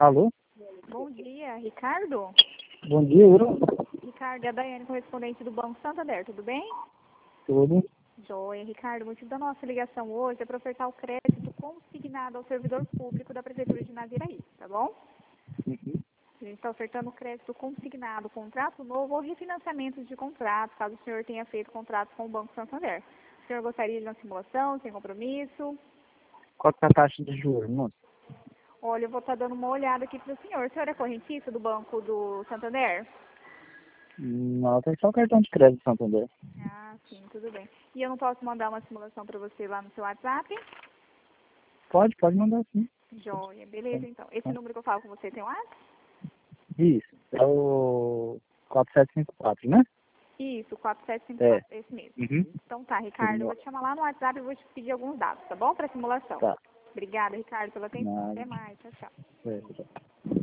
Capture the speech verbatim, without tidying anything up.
Alô? Bom dia, Ricardo? Bom dia, eu. Ricardo, é a Daiane, correspondente do Banco Santander, tudo bem? Tudo. Joia, Ricardo, o motivo da nossa ligação hoje é para ofertar o crédito consignado ao servidor público da Prefeitura de Naviraí, tá bom? Uhum. A gente está ofertando crédito consignado, contrato novo ou refinanciamento de contrato, caso o senhor tenha feito contrato com o Banco Santander. O senhor gostaria de uma simulação, sem compromisso? Qual que é a taxa de juros, moço? Olha, eu vou estar dando uma olhada aqui para o senhor. O senhor é correntista do Banco do Santander? Não, tem só o cartão de crédito Santander. Ah, sim, tudo bem. E eu não posso mandar uma simulação para você lá no seu WhatsApp? Pode, pode mandar sim. Joia, beleza então. Esse número que eu falo com você tem WhatsApp? Isso, é o quatro sete cinco quatro, né? Isso, quatro sete cinco É. quatro, esse mesmo. Uhum. Então tá, Ricardo, eu vou te chamar lá no WhatsApp e vou te pedir alguns dados, tá bom? Para simulação. Tá. Obrigada, Ricardo, pela atenção. Nada. Até mais, tchau, tchau. É, tá.